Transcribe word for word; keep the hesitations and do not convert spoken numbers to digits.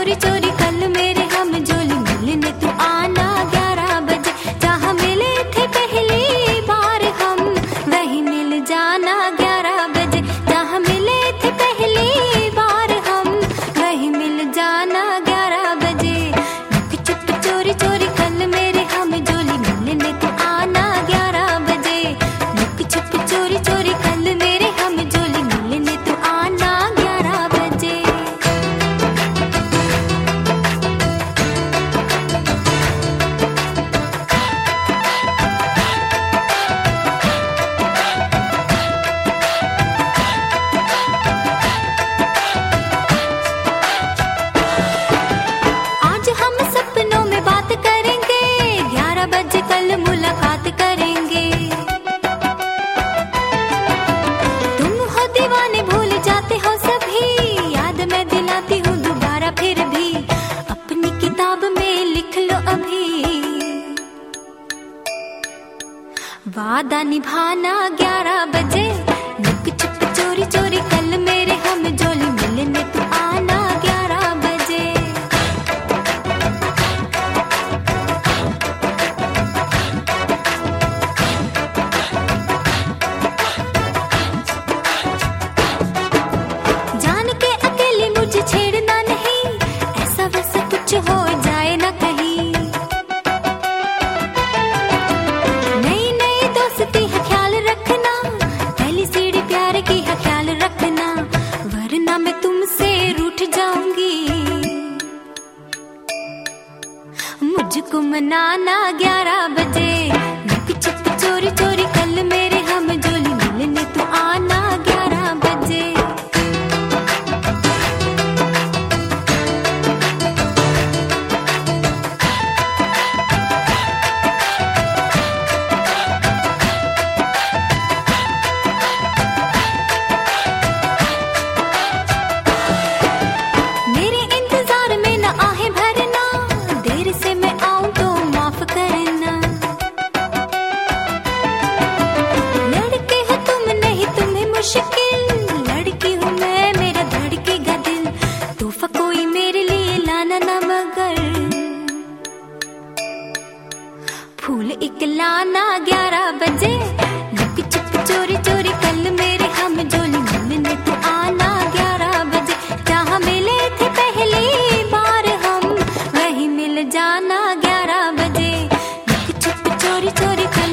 चोरी चोरी कल मेरे हम जोली मिलने तू आना ग्यारह बजे। जहाँ मिले थे पहली बार हम वहीं मिल जाना ग्यारह बजे। जहाँ मिले थे पहली बार हम वहीं मिल जाना ग्यारह बजे। लुक चुप चोरी चोरी कल मेरे हम जोली मिलने तू आना ग्यारह बजे। लुक चुप चोरी चोरी कल मेरे हम जोली मिलने तू आना ग्यारह बजे। आज हम सपनों में बात करेंगे, ग्यारह बजे कल मुलाकात करेंगे। तुम हो दीवाने भूल जाते हो सभी, याद मैं दिलाती हूँ दोबारा फिर भी। अपनी किताब में लिख लो अभी, वादा निभाना ग्यारह बजे। लुक छुप चोरी चोरी कल मेरे हम जोली मिलने तू आना ग्यारह बजे। जान के अकेले मुझे छेड़ना नहीं, ऐसा वैसा कुछ हो जाए ना कहीं। नई नई दोस्ती है ख्याल रखना, पहली सीढ़ी प्यार की है ख्याल रखना, वरना मैं तुमसे रूठ जाऊंगी। मुझको मनाना ग्यारह बजे। लुक छुप चोरी चोरी कल मेरे हम जोली मिलने तू आना ग्यारह बजे। मेरे इंतजार में न आहें भरना, देर से मैं आऊं तो माफ करना। लड़के हो तुम नहीं तुम्हें मुश्किल, लड़की हूँ मैं मेरा धड़केगा दिल। तोहफा कोई मेरे लिए लाना ना मगर, फूल एक लाना ग्यारह बजे। लुक छुप चोरी चोरी कल मेरे हम जोली मिलने तू आना ग्यारह बजे। जहाँ मिले थे पहली बार हम वहीं मिल जाना ग्यारह बजे। लुक छुप चोरी चोरी